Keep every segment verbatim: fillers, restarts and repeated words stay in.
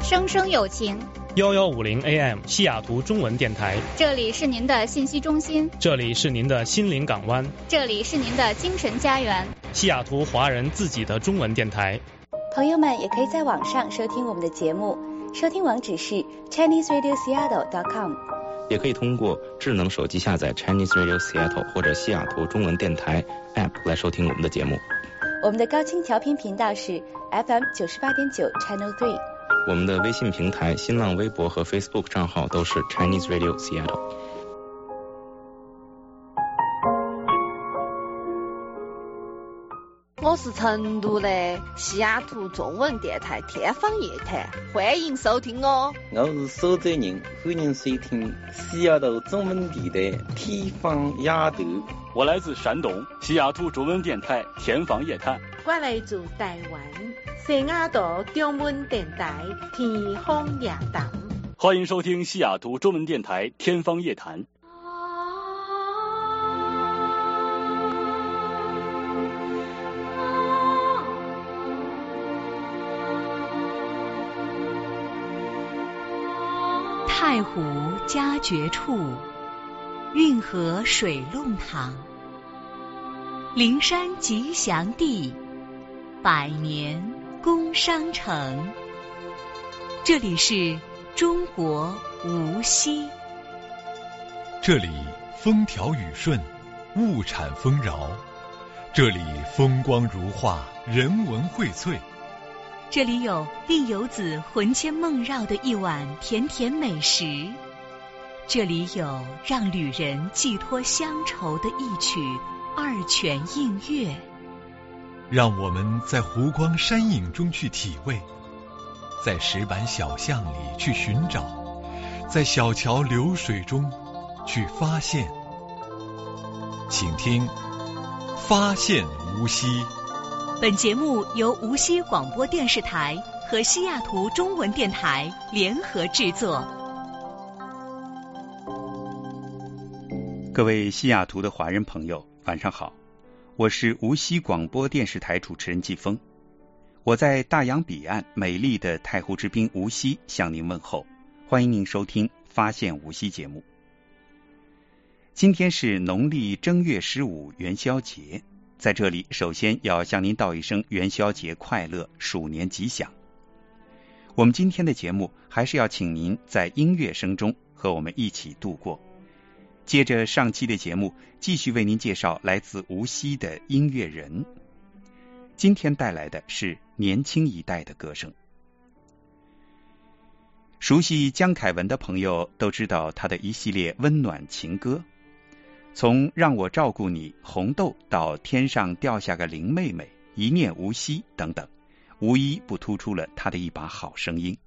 声声有情。 幺幺五零 A M 西雅图中文电台， 这里是您的信息中心， 这里是您的心灵港湾， 这里是您的精神家园， 西雅图华人自己的中文电台。 朋友们也可以在网上收听我们的节目，收听网址是 Chinese Radio Seattle dot com， 也可以通过智能手机下载 Chinese Radio Seattle 或者西雅图中文电台 App 来收听我们的节目。 我们的高清调频频道是 F M 九十八点九 Channel three。 我们的微信平台、新浪微博和 Facebook 账号都是 Chinese Radio Seattle。 我是成都的西雅图中文电台天方夜谭，欢迎收听哦。 我是苏州人，欢迎收听西雅图中文电台天方夜谭。 我来自山东，西雅图中文电台天方夜谭。 我来自台湾，西雅图中文电台天方夜谭。 欢迎收听西雅图中文电台天方夜谭。 太湖佳绝处，运河水弄堂，灵山吉祥地，百年工商城。这里是中国无锡， 这里风调雨顺，物产丰饶，这里风光如画，人文荟萃。 这里有令游子魂牵梦绕的一碗甜甜美食，这里有让旅人寄托乡愁的一曲二泉映月。 让我们在湖光山影中去体味，在石板小巷里去寻找，在小桥流水中去发现。请听发现无锡。 本节目由无锡广播电视台和西雅图中文电台联合制作。 各位西雅图的华人朋友，晚上好，我是无锡广播电视台主持人季风。我在大洋彼岸美丽的太湖之滨无锡向您问候，欢迎您收听发现无锡节目。今天是农历正月十五元宵节，在这里首先要向您道一声元宵节快乐，鼠年吉祥。我们今天的节目还是要请您在音乐声中和我们一起度过。接着上期的节目，继续为您介绍来自无锡的音乐人。今天带来的是年轻一代的歌声。熟悉江凯文的朋友都知道他的一系列温暖情歌，从让我照顾你、红豆到天上掉下个林妹妹、一念无锡等等，无一不突出了他的一把好声音。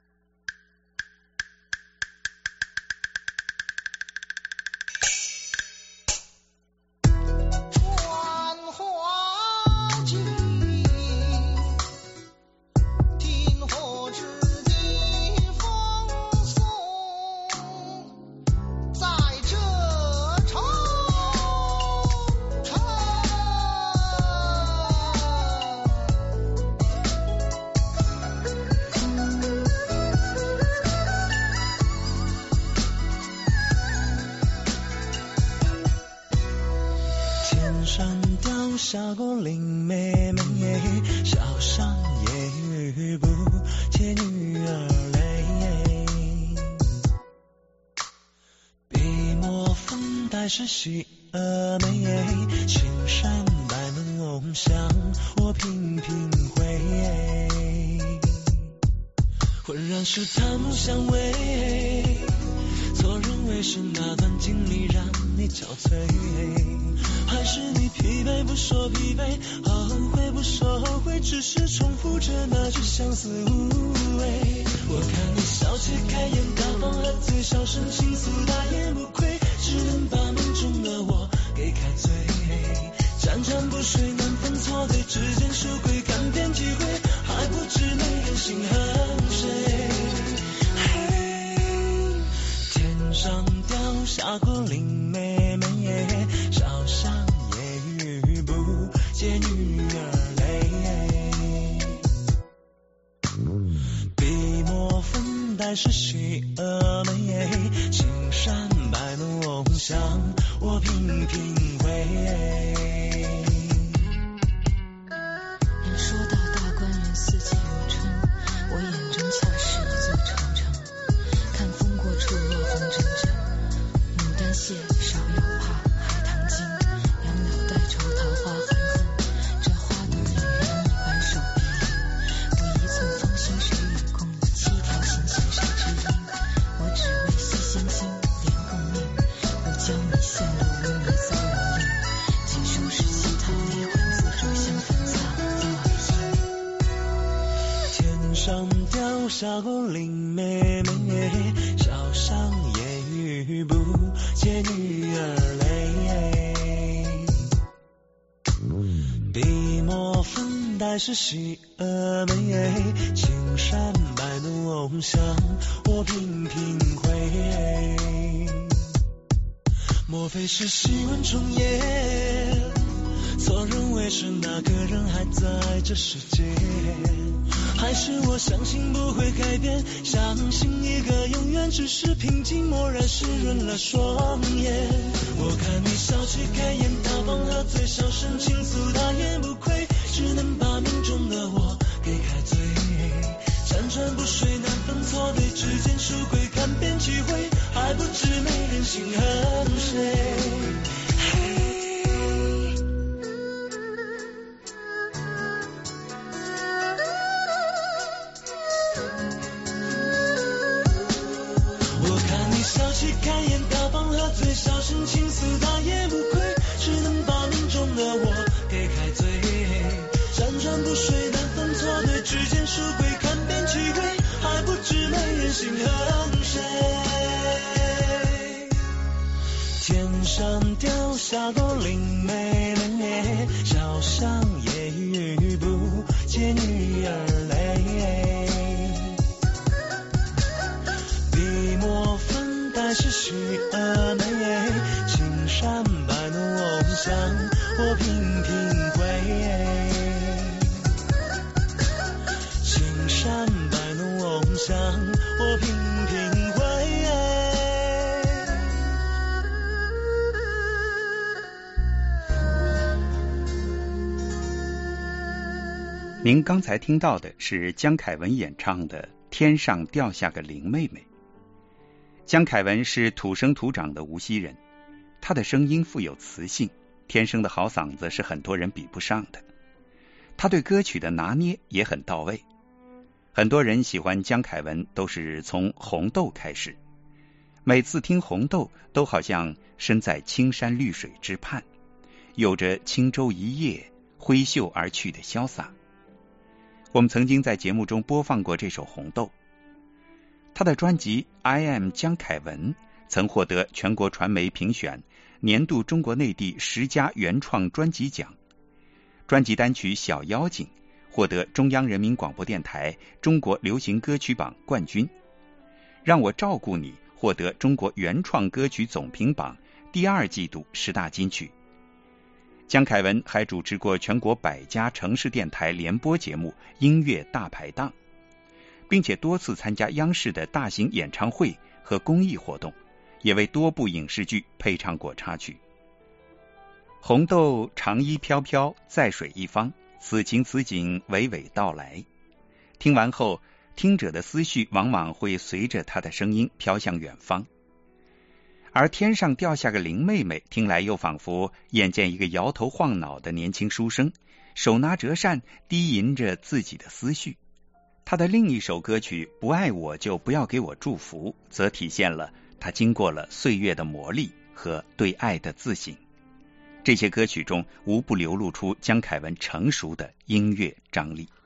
下过林妹妹，小上夜雨不见女儿泪。笔墨粉黛是喜蛾眉，青山白梦想我频频回。浑然是檀香味，错认为是那段经历让你憔悴，还是你疲惫不说疲惫，后悔不说后悔，只是重复着那句相思无味。我看你笑起开颜大方，喝醉小声倾诉，大言不愧，只能把梦中的我给开醉。辗转不睡难分错对，之间输归干遍几回，还不知那人心恨谁。嘿，天上掉下过林妹妹，小巷夜雨不见女儿泪。笔墨带是喜峨眉，青山白龙香，我频频回。 人说到大观园四季如春，我眼中恰是一座长城。看风过处落红阵阵，牡丹谢芍药怕，海棠金，杨柳带愁桃花痕痕。这花朵里人已挽手别离，我一寸芳心谁与共？七条心弦谁知音？我只为惜星星连共命，不将你陷入污泥骚扰印。几数十七套离魂自主相分藏落影。 天上掉下个林妹妹，桥上夜雨不见女儿泪。笔墨粉黛是喜峨眉，青山白龙香，我频频回。莫非是喜闻重演？错认为是那个人还在这世界，还是我相信不会改变，相信一个永远只是平静漠然湿润了双眼。我看你笑起开颜，大方喝醉，小声倾诉，大言不愧，只能把命中的我给开醉。辗转不睡难分错对，指尖书归看遍几回，还不知没人心恨谁。开颜大方喝醉，小声倾诉，大言不愧，只能把命中的我给开醉。辗转不睡难分错对，指尖书归看遍几回，还不知没人心恨谁。天上掉下个林妹妹，桥上夜雨不见女儿泪。笔墨粉黛是喜峨眉，青山白龙香，我频频回。青山白龙香，我频频回。 您刚才听到的是江凯文演唱的《天上掉下个林妹妹》。江凯文是土生土长的无锡人，他的声音富有磁性，天生的好嗓子是很多人比不上的。他对歌曲的拿捏也很到位。很多人喜欢江凯文都是从《红豆》开始，每次听《红豆》都好像身在青山绿水之畔，有着轻舟一叶挥袖而去的潇洒。我们曾经在节目中播放过这首《红豆》。他的专辑《I Am 江凯文》曾获得全国传媒评选年度中国内地十佳原创专辑奖，专辑单曲《小妖精》获得中央人民广播电台中国流行歌曲榜冠军，让我照顾你获得中国原创歌曲总评榜第二季度十大金曲。江凯文还主持过全国百家城市电台联播节目《音乐大排档》，并且多次参加央视的大型演唱会和公益活动，也为多部影视剧配唱过插曲。红豆长衣飘飘，在水一方，此情此景娓娓道来。听完后，听者的思绪往往会随着他的声音飘向远方。而天上掉下个林妹妹，听来又仿佛眼见一个摇头晃脑的年轻书生，手拿折扇低吟着自己的思绪。他的另一首歌曲《不爱我就不要给我祝福》则体现了他经过了岁月的磨砺和对爱的自省。这些歌曲中无不流露出江凯文成熟的音乐张力。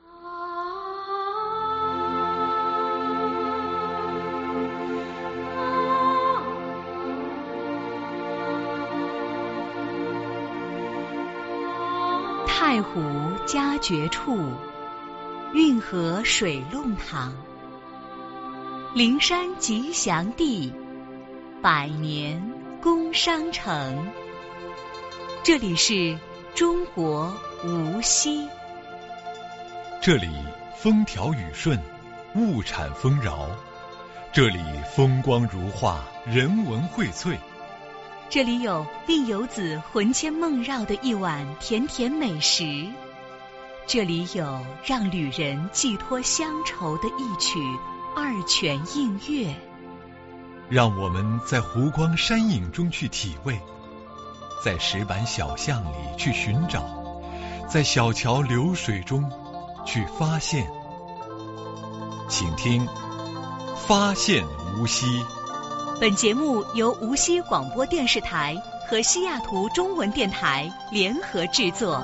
太湖佳绝处，运河水弄堂，灵山吉祥地，百年工商城。这里是中国无锡， 这里风调雨顺，物产丰饶， 这里风光如画，人文荟萃。 这里有令游子魂牵梦绕的一碗甜甜美食，这里有让旅人寄托乡愁的一曲二泉映月。 让我们在湖光山影中去体味，在石板小巷里去寻找，在小桥流水中去发现。请听发现无锡。 本节目由无锡广播电视台和西雅图中文电台联合制作。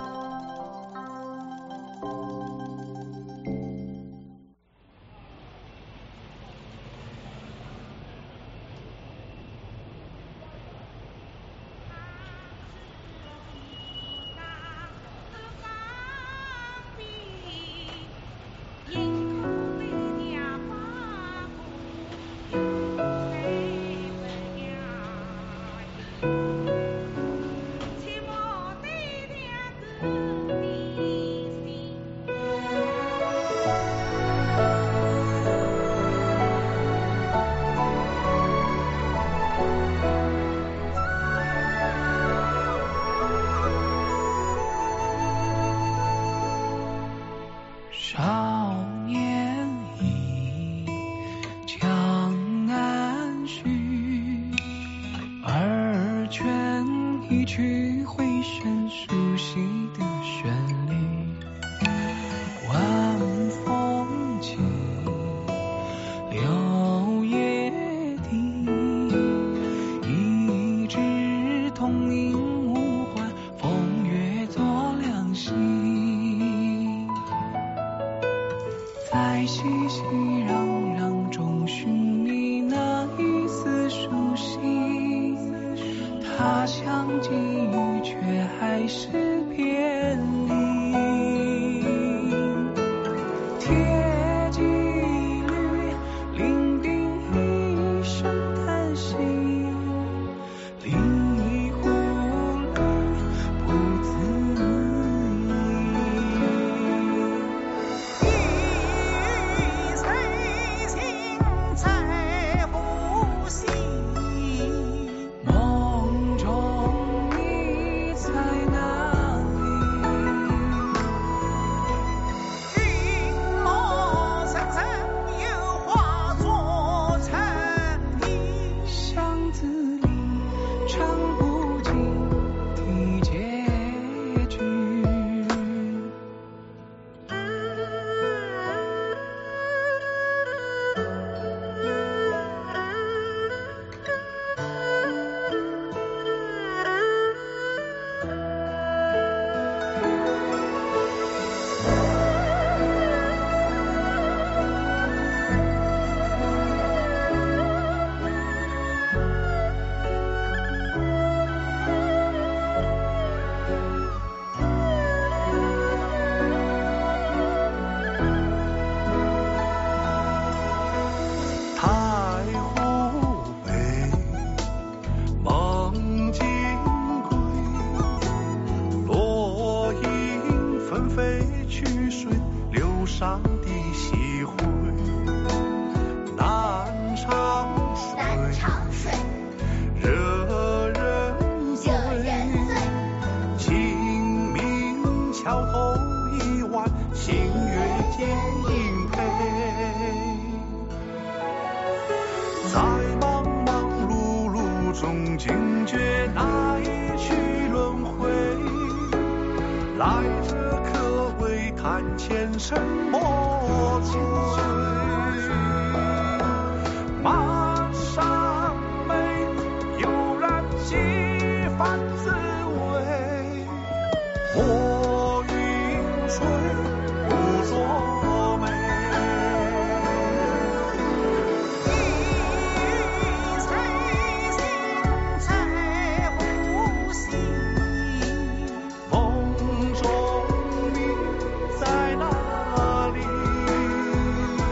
梦中你在哪里？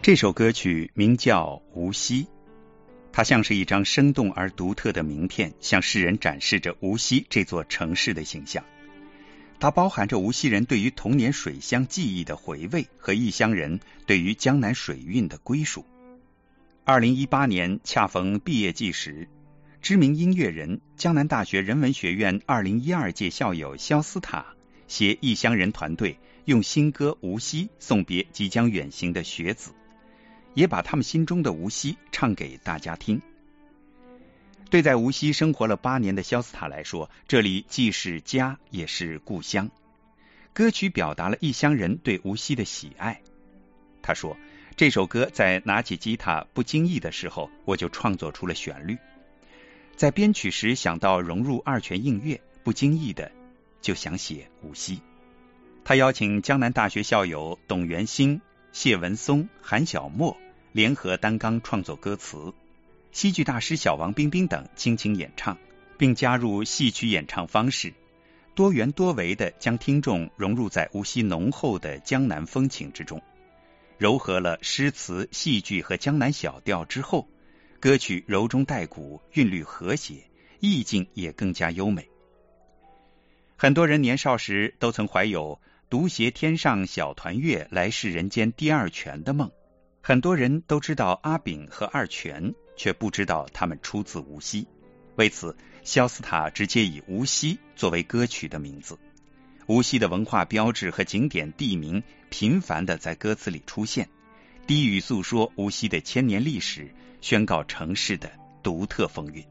这首歌曲名叫《无锡》，它像是一张生动而独特的名片，向世人展示着无锡这座城市的形象。它包含着无锡人对于童年水乡记忆的回味和异乡人对于江南水韵的归属。二零一八年恰逢毕业季时，知名音乐人、江南大学人文学院二零一二届校友肖斯塔携异乡人团队用新歌《无锡》送别即将远行的学子，也把他们心中的无锡唱给大家听。对在无锡生活了八年的肖斯塔来说，这里既是家也是故乡。歌曲表达了异乡人对无锡的喜爱。他说，这首歌在拿起吉他不经意的时候，我就创作出了旋律。在编曲时想到融入二泉映月，不经意的就想写无锡。他邀请江南大学校友董元兴、谢文松、韩小沫联合担纲创作歌词，戏剧大师小王冰冰等倾情演唱，并加入戏曲演唱方式，多元多维地将听众融入在无锡浓厚的江南风情之中。糅合了诗词、戏剧和江南小调之后，歌曲柔中带鼓，韵律和谐，意境也更加优美。很多人年少时都曾怀有独携天上小团月，来世人间第二泉的梦。很多人都知道阿炳和二泉，却不知道他们出自无锡。为此，肖斯塔直接以无锡作为歌曲的名字。无锡的文化标志和景点地名频繁地在歌词里出现，低语诉说无锡的千年历史，宣告城市的独特风韵。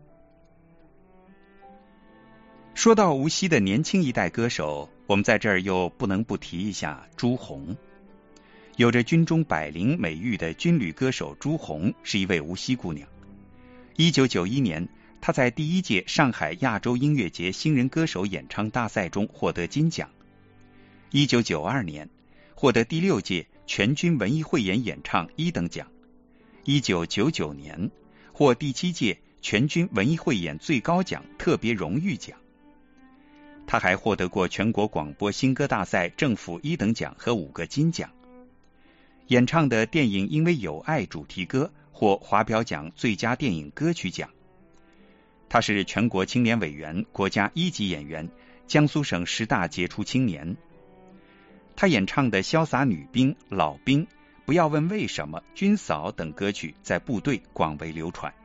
说到无锡的年轻一代歌手，我们在这儿又不能不提一下朱红。有着军中百灵美誉的军旅歌手朱红是一位无锡姑娘。一九九一年，她在第一届上海亚洲音乐节新人歌手演唱大赛中获得金奖。一九九二年，获得第六届全军文艺汇演演唱一等奖。一九九九年，获第七届全军文艺汇演最高奖特别荣誉奖。她还获得过全国广播新歌大赛政府一等奖和五个金奖。演唱的电影《因为有爱》主题歌获华表奖最佳电影歌曲奖。他是全国青年委员、国家一级演员，江苏省十大杰出青年。他演唱的《潇洒女兵》《老兵》《不要问为什么》《军嫂》等歌曲在部队广为流传。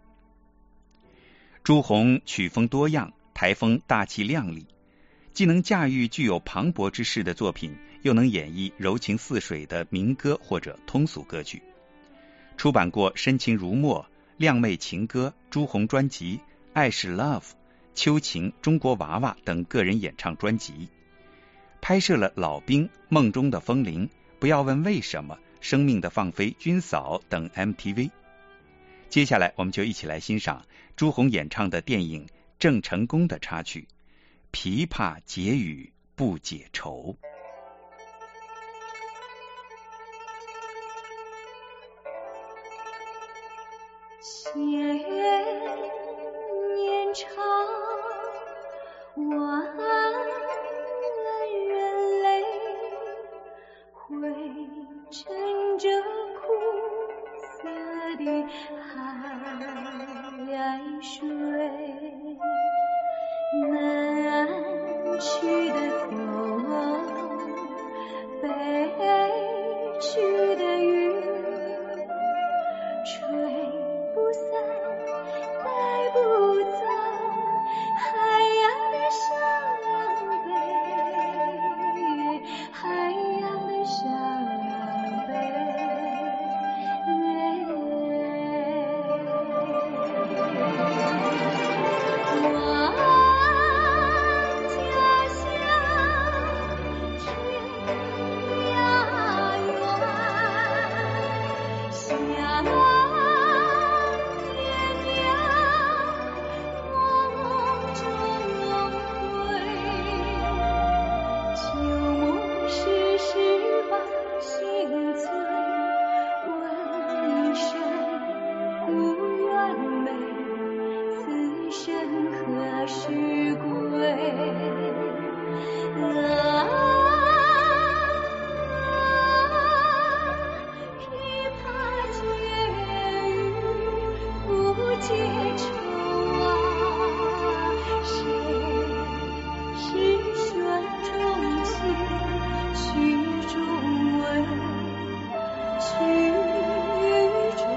朱红曲风多样，台风大气亮丽，既能驾驭具有磅礴之势的作品，又能演绎柔情似水的民歌或者通俗歌曲。出版过《深情如墨》《靓妹情歌》朱红专辑《爱是 Love》《秋情》《中国娃娃》等个人演唱专辑。拍摄了《老兵》《梦中的风铃》《不要问为什么》《生命的放飞》《军嫂》等 M T V。 接下来我们就一起来欣赏朱红演唱的电影《郑成功》的插曲《琵琶解语不解愁》。 千年长，万人泪，汇成这苦涩的海水。南去的风，北去的雨，吹不散，带不走海洋的伤悲，海洋的伤悲。我家乡是选中情，曲中味，曲中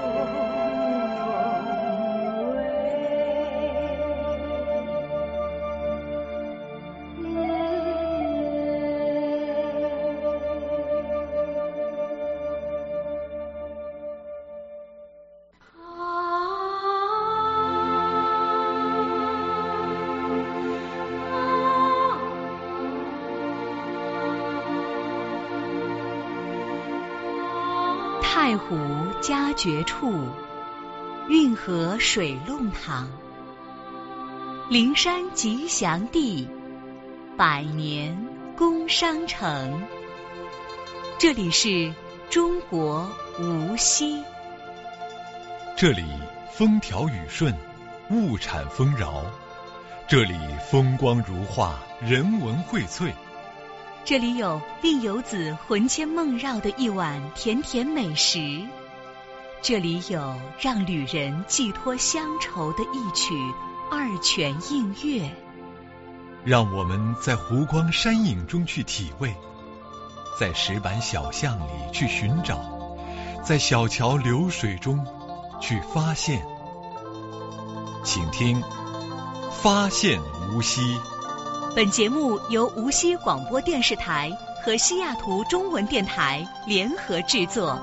太湖佳绝处，运河水弄堂。灵山吉祥地，百年工商城。这里是中国无锡。 这里风调雨顺，物产丰饶。这里风光如画，人文荟萃。 这里有令游子魂牵梦绕的一碗甜甜美食，这里有让旅人寄托乡愁的一曲二泉映月。 让我们在湖光山影中去体味，在石板小巷里去寻找，在小桥流水中去发现。请听《发现无锡》。 本节目由无锡广播电视台和西雅图中文电台联合制作。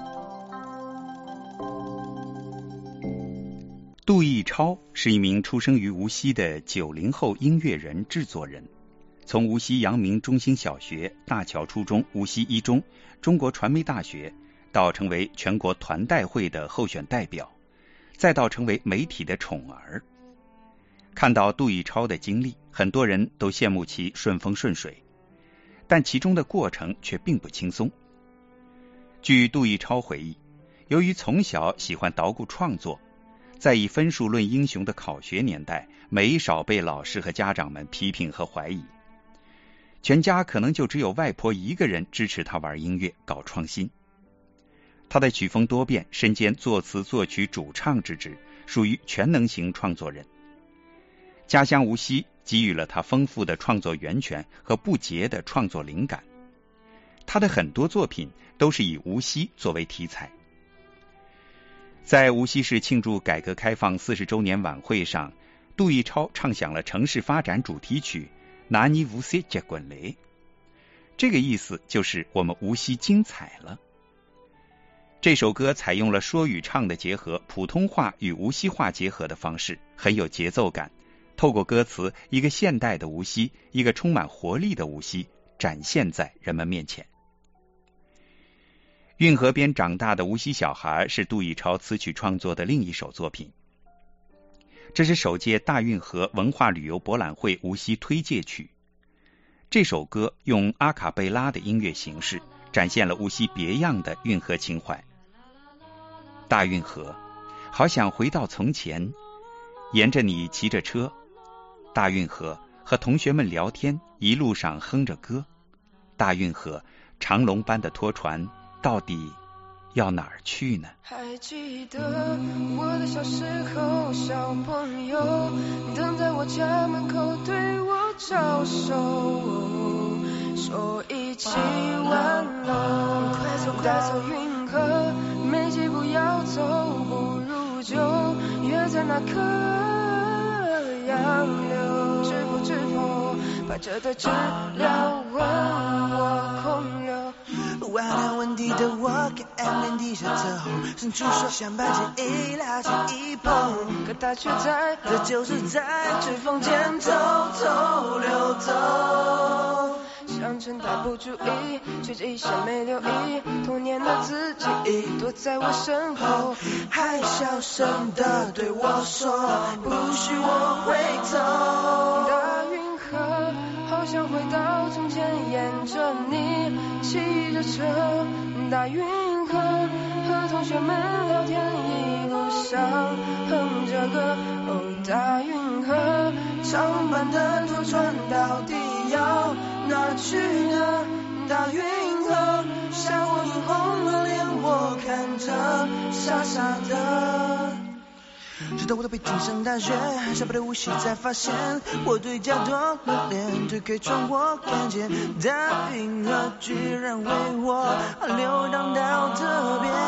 杜逸超是一名出生于无锡的九零后音乐人、制作人。从无锡阳明中心小学、大桥初中、无锡一中、中国传媒大学，到成为全国团代会的候选代表，再到成为媒体的宠儿。看到杜逸超的经历，很多人都羡慕其顺风顺水，但其中的过程却并不轻松。据杜逸超回忆，由于从小喜欢捣鼓创作，在以分数论英雄的考学年代，没少被老师和家长们批评和怀疑。全家可能就只有外婆一个人支持他玩音乐、搞创新。他的曲风多变，身兼作词、作曲、主唱之职，属于全能型创作人。家乡无锡给予了他丰富的创作源泉和不竭的创作灵感。他的很多作品都是以无锡作为题材。在无锡市庆祝改革开放四十周年晚会上，杜逸超唱响了城市发展主题曲《拿你无锡接滚雷》，这个意思就是我们无锡精彩了。这首歌采用了说与唱的结合，普通话与无锡话结合的方式，很有节奏感。透过歌词，一个现代的无锡，一个充满活力的无锡，展现在人们面前。运河边长大的无锡小孩是杜逸超词曲创作的另一首作品。这是首届大运河文化旅游博览会无锡推介曲。这首歌用阿卡贝拉的音乐形式，展现了无锡别样的运河情怀。大运河，好想回到从前，沿着你骑着车。大运河，和同学们聊天，一路上哼着歌。大运河，长龙般的拖船，到底要哪儿去呢？ 还记得我的小时候，小朋友等在我家门口对我招手，说一起玩喽，快走快走运河，没几步要走，不如就约在那颗洋流，知否知否，把这的知了问我空留。 完了问题的我给岸边低下头，伸出手想把记忆拉近一碰， 可他却在， 这就是在指缝间偷偷溜走。 想趁他不注意，却一下没留意，童年的自己躲在我身后， 还小声地对我说，不许我回头。 大运河，好想回到从前，沿着你骑着车。大运河，和同学们聊天，一路上哼着歌。哦，大运河， 长板的拖船到底要哪去呢？大运河，下过映红了脸，我看着傻傻的。 直到我到北京上大学，下班的无锡才发现我对家多了脸，推开窗我看见大运河居然为我流荡到这边。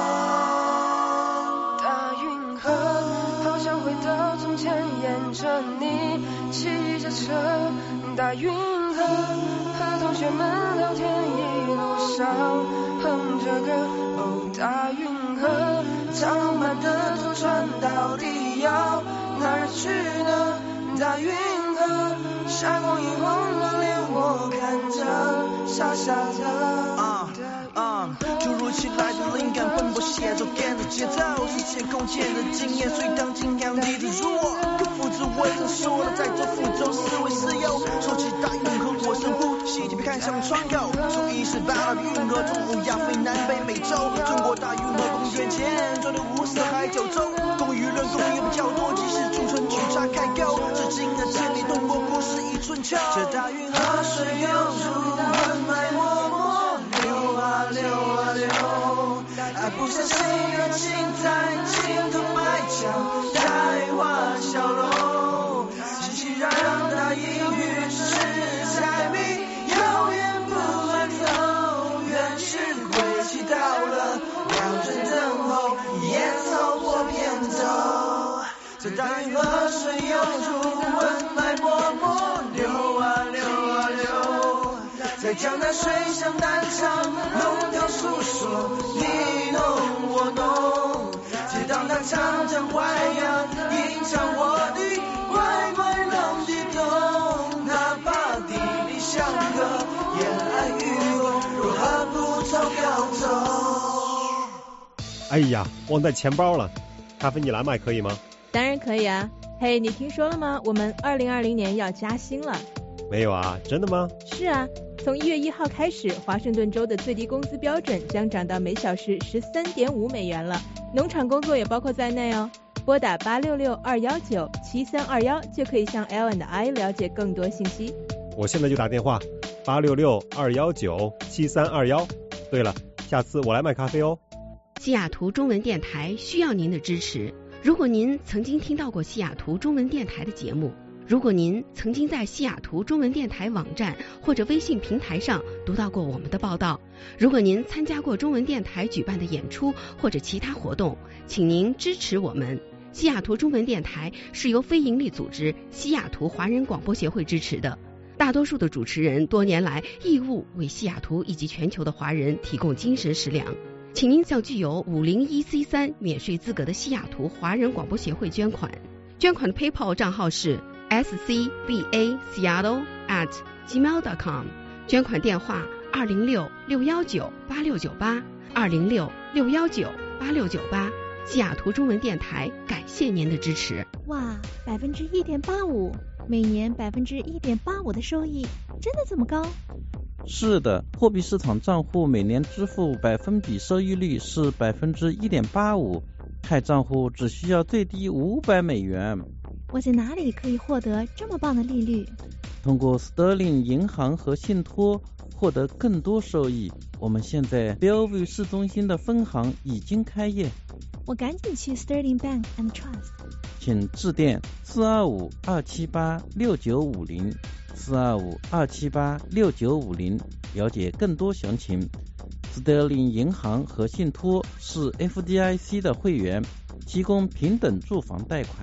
大运河好像回到从前，沿着你骑着车。大运河和同学们聊天，一路上哼着歌。哦，大运河长满的舟船到底要哪儿去呢？大运河霞光映红了脸，我看着傻傻的。 啊啊！突如其来的灵感，奔波写作，跟着节奏，时间空间的经验，随当今阳地的弱，更复制为人说了，在这福州思维自由。说起大运河，我深呼吸，就别看向窗口，从一十八运河，从欧亚非南北美洲，中国大运河公元前装的五四海九州，公舆论公也比较多，即使驻村去查开沟，至今的千里东国不是一春秋。这大运河水流入文脉脉脉流啊流啊流，爱不相信热情在镜头埋墙，带花笑容，熙熙攘攘大阴雨是柴米油盐不乱走，原是归期到了，两人等候，烟草我偏走。这大运河水涌入文脉脉脉流啊流啊流，在江南水乡南唱，弄堂诉说，你侬我侬，街道那长江淮扬，吟唱我的乖乖弄的懂，哪怕地理相隔，沿岸渔翁如何不走高走。 哎呀，忘带钱包了，咖啡你来买可以吗？ 当然可以啊。嘿，你听说了吗？我们二零二零年要加薪了。 没有啊，真的吗？ 是啊，从一月一号开始，华盛顿州的最低工资标准将涨到每小时十三点五美元了，农场工作也包括在内哦。拨打八六六二幺九七三二幺就可以向 L and I 了解更多信息。 我现在就打电话，八六六二幺九七三二幺。对了，下次我来买咖啡哦。 西雅图中文电台需要您的支持。如果您曾经听到过西雅图中文电台的节目，如果您曾经在西雅图中文电台网站或者微信平台上读到过我们的报道，如果您参加过中文电台举办的演出或者其他活动，请您支持我们。西雅图中文电台是由非营利组织西雅图华人广播协会支持的，大多数的主持人多年来义务为西雅图以及全球的华人提供精神食粮。请您向具有五零一 C 三免税资格的西雅图华人广播协会捐款，捐款的 PayPal 账号是 s c b a seattle at gmail dot com， 捐款电话二零六六幺九八六九八二零六六幺九八六九八。西雅图中文电台感谢您的支持。 哇，百分之一点八五，每年百分之一点八五的收益，真的这么高？ 是的，货币市场账户每年支付百分比收益率是百分之一点八五，开账户只需要最低五百美元。 我在哪里可以获得这么棒的利率？ 通过 Sterling 银行和信托获得更多收益。我们现在 Bellevue 市中心的分行已经开业， 我赶紧去 Sterling Bank and Trust。 请致电四二五二七八六九五零。四二五二七八六九五零，了解更多详情。斯特林银行和信托是 F D I C 的会员，提供平等住房贷款。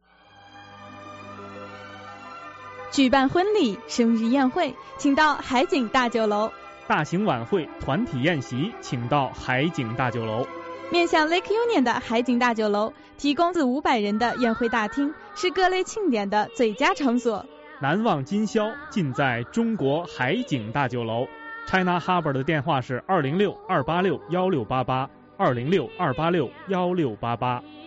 举办婚礼、生日宴会，请到海景大酒楼； 大型晚会、团体宴席，请到海景大酒楼。 面向 Lake Union 的海景大酒楼，提供四五百人的宴会大厅，是各类庆典的最佳场所。 难忘今宵，尽在中国海景大酒楼。China Harbor 的电话是二零六二八六幺六八八，二零六二八六幺六八八。